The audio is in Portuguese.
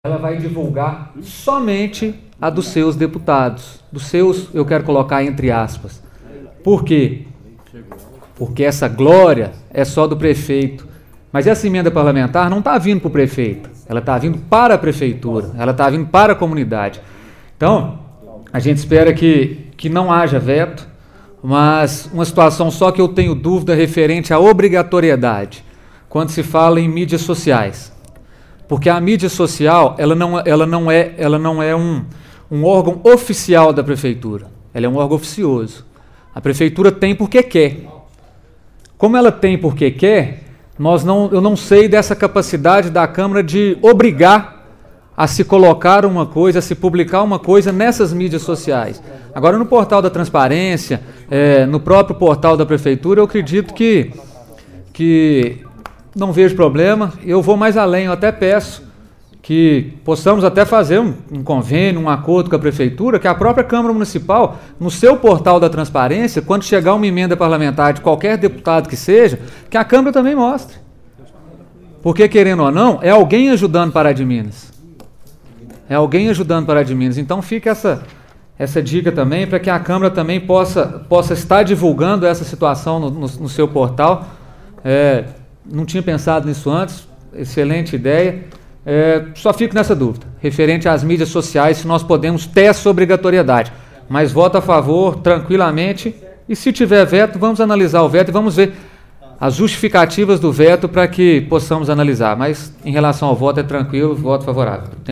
ela vai divulgar somente a dos seus deputados. Dos seus, eu quero colocar entre aspas. Por quê? Porque essa glória é só do prefeito. Mas essa emenda parlamentar não está vindo para o prefeito. Ela está vindo para a prefeitura. Ela está vindo para a comunidade. Então, a gente espera que não haja veto, mas uma situação só que eu tenho dúvida referente à obrigatoriedade, quando se fala em mídias sociais. Porque a mídia social, ela não é um órgão oficial da prefeitura. Ela é um órgão oficioso. A prefeitura tem porque quer. Como ela tem porque quer, eu não sei dessa capacidade da Câmara de obrigar a se colocar uma coisa, a se publicar uma coisa nessas mídias sociais. Agora, no portal da transparência, no próprio portal da prefeitura, eu acredito que não vejo problema. Eu vou mais além, eu até peço que possamos até fazer um convênio, um acordo com a prefeitura, que a própria Câmara Municipal, no seu portal da transparência, quando chegar uma emenda parlamentar de qualquer deputado que seja, que a Câmara também mostre. Porque, querendo ou não, é alguém ajudando Pará de Minas. É alguém ajudando Pará de Minas. Então fica essa dica também, para que a Câmara também possa estar divulgando essa situação no seu portal. Não tinha pensado nisso antes, excelente ideia. Só fico nessa dúvida, referente às mídias sociais, se nós podemos ter essa obrigatoriedade. Mas voto a favor, tranquilamente, e se tiver veto, vamos analisar o veto e vamos ver as justificativas do veto para que possamos analisar. Mas, em relação ao voto, é tranquilo, voto favorável.